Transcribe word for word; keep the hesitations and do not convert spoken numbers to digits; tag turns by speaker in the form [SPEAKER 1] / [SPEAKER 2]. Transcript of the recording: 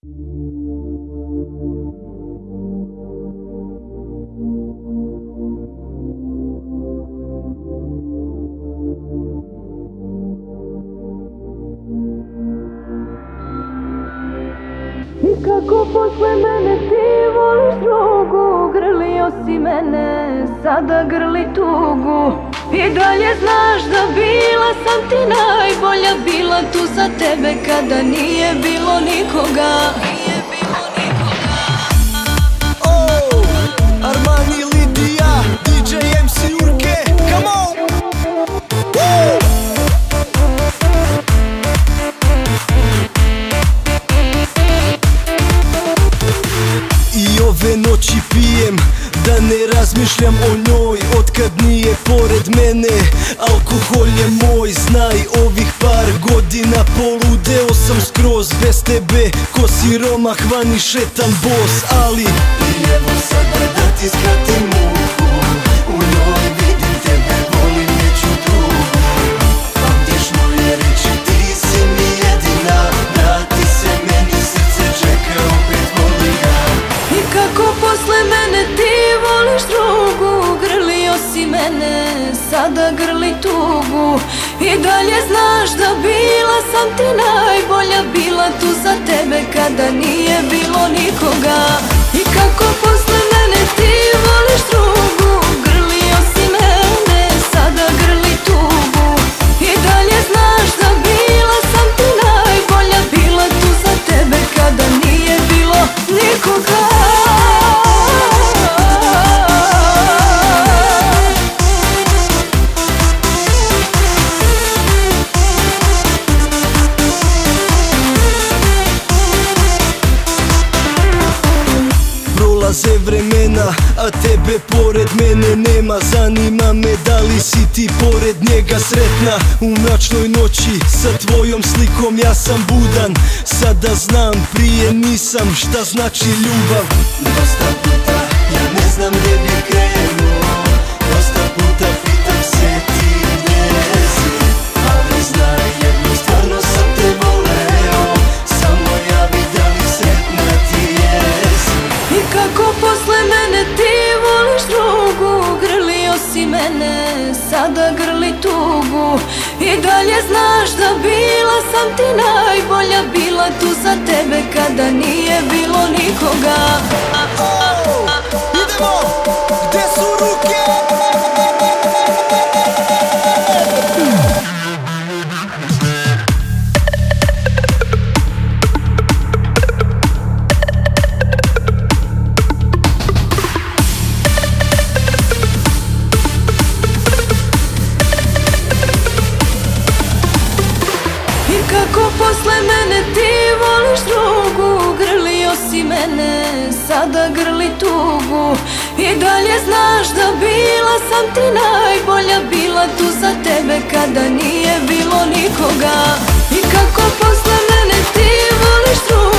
[SPEAKER 1] I kako posle mene ti voliš drugu, grlio si mene, sada grli tugu. I dalje znaš da bila sam ti najbolja, bila tu za tebe kada nije bilo nikoga.
[SPEAKER 2] Oh, Armani, Lidija, D J M C Urke, come on! Woo! I ove noći pijem, da ne razmišljam o njoj. Otkad nije pored mene, alkohol je moj. Znaj, ovih par godina poludeo sam skroz. Bez tebe, ko siromah vani šetam bos. Ali i evo sada da ti skratim muku, u njoj vidim tebe, volim neću drugu. Pamtiš moje reči, ti si mi jedina. Vrati se meni, srce čeka, opet volim ga.
[SPEAKER 1] I kako posle mene ti voliš drugu, grlio si mene, sada grli tugu. I dalje znaš da bila sam ti najbolja, bila tu za tebe kada nije bilo nikoga. I kako posle mene ti voliš drugu, grlio si mene, sada grli tugu. I dalje znaš da bila sam ti najbolja, bila tu za tebe kada nije bilo nikoga.
[SPEAKER 2] Prolaze vremena, a tebe pored mene nema. Zanima me da li si ti pored njega sretna. U mračnoj noći sa tvojom slikom ja sam budan. Sada znam, prije nisam, šta znači ljubav. Dosta puta ja ne znam gdje bi krenuo, dosta puta pitam se ti gdje si. Ali znaj jedno, stvarno sam te voleo, samo javi da li sretna ti jesi.
[SPEAKER 1] I kako posle mene ti voliš drugu, grlio si mene, sada grli tugu. I dalje znaš da bila sam ti najbolja, bila tu za tebe kada nije bilo nikoga.
[SPEAKER 2] Oh, idemo, gde su ruke?
[SPEAKER 1] Kako posle mene ti voliš drugu, grlio si mene, sada grli tugu. I dalje znaš da bila sam ti najbolja, bila tu za tebe kada nije bilo nikoga. I kako posle mene ti voliš drugu,